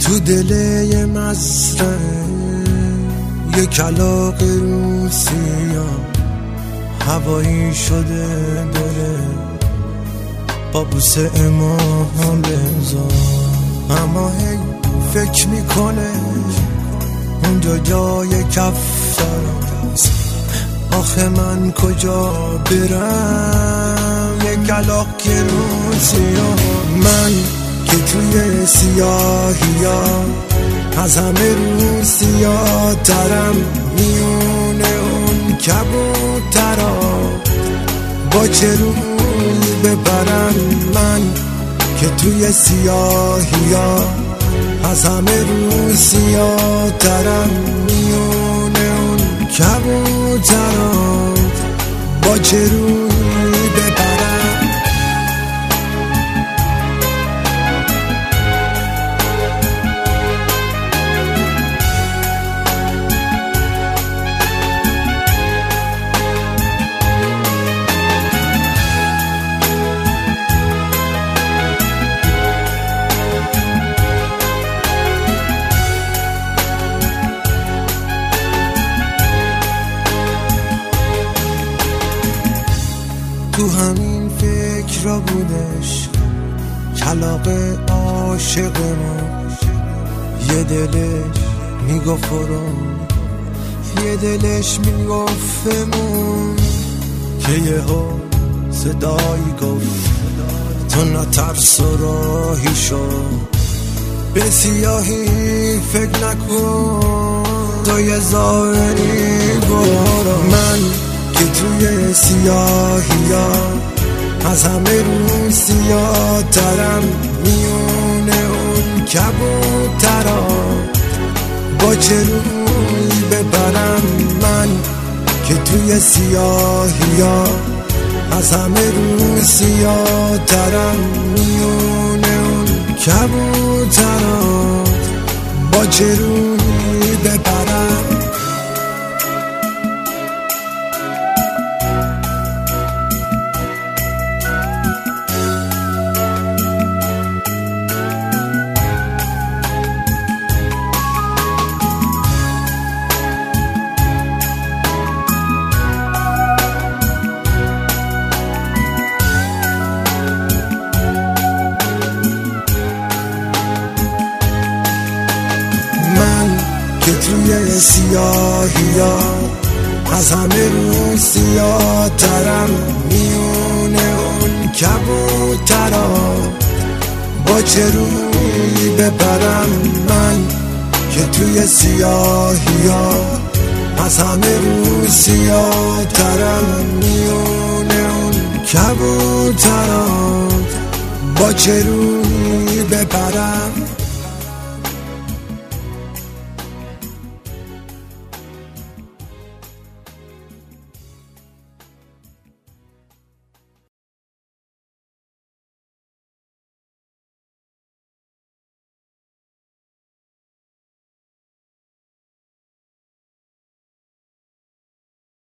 تو دل یه مزرعه یه کلاغ روسیا هوایی شده داره با بوسه امام بزار، اما هی فکر میکنه اونجا جای کفتراست. آخه من کجا برم یه کلاغ که روسیا، من که توی سیاهیا از همه روسیا ترم، میونه اون کبوترا با چه روی ببرم. من که توی سیاهیا از همه روسیا ترم، میونه اون کبوترا با چه روی ببرم. تو همین فکر را بودش کلاغ عاشق ما، یه دلش میگفتم یه دلش میگفتمون که یهو صدایی گفت تو نترس و راهی شو، به سیاهی فکر نکن تو یه ظاهری برو. من که توی سیاهیا از همه روسیا ترم، میونه اون کبوترا با چه روی ببرم. من که توی سیاهیا از همه روسیا ترم، میونه اون کبوترا با چه روی ببرم. که توی سیاهیا از همه روسیا ترم، میونه اون کبوترا با چه روی ببرم. من که توی سیاهیا از همه روسیا ترم، میونه اون کبوترا با چه روی ببرم.